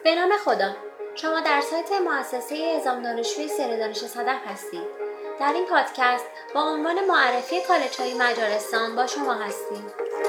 به نام خدا، شما در سایت مؤسسه اعزام دانشجوی سیر دانش صدف هستید. در این پادکست با عنوان معرفی کالج‌های مجارستان با شما هستیم.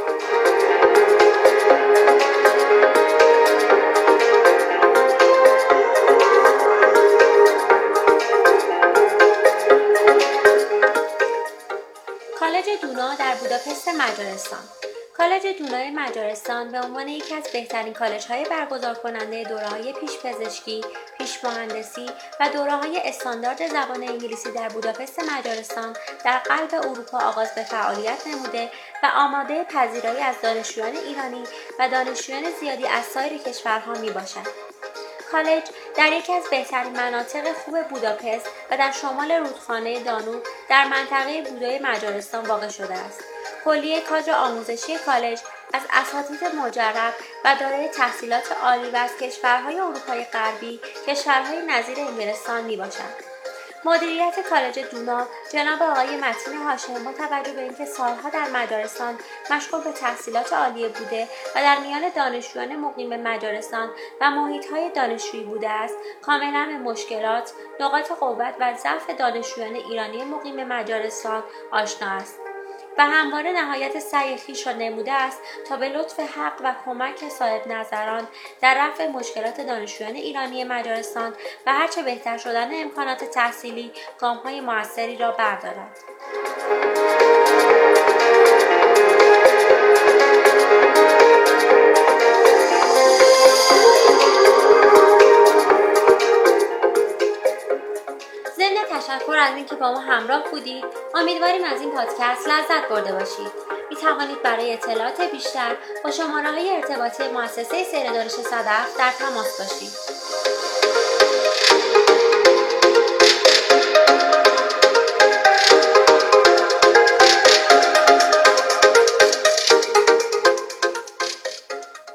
کالج دونا در بوداپست مجارستان. کالج دونای مجارستان به عنوان یکی از بهترین کالج‌های برگزار کننده دوره‌های پیش‌پزشکی، پیش‌مهندسی و دوره‌های استاندارد زبان انگلیسی در بوداپست مجارستان در قلب اروپا آغاز به فعالیت نموده و آماده پذیرایی از دانشجویان ایرانی و دانشجویان زیادی از سایر کشورها میباشد. کالج در یکی از بهترین مناطق خوب بوداپست و در شمال رودخانه دانوب در منطقه بودای مجارستان واقع شده است. کلیه کادر آموزشی کالج از اساتید مجرب و دارای تحصیلات عالی و از کشورهای اروپای غربی، کشورهای نظیر انگلستان میباشد. مدیریت کالج دونا جناب آقای متین هاشمی با توجه به اینکه سالها در مجارستان مشغول به تحصیلات عالیه بوده و در میان دانشجویان مقیم مجارستان و محیط‌های دانشجویی بوده است، کاملا به مشکلات، نقاط قوت و ضعف دانشجویان ایرانی مقیم مجارستان آشنا است و همواره نهایت سعی خویش را نموده است تا به لطف حق و کمک صاحب نظران در رفع مشکلات دانشجویان ایرانی مجارستان و هرچه بهتر شدن امکانات تحصیلی گام‌های موثری را بردارد. تشکر از اینکه با ما همراه بودید. امیدواریم از این پادکست لذت برده باشید. می توانید برای اطلاعات بیشتر با شماره‌های ارتباطی مؤسسه سیر دانش صدف در تماس باشید.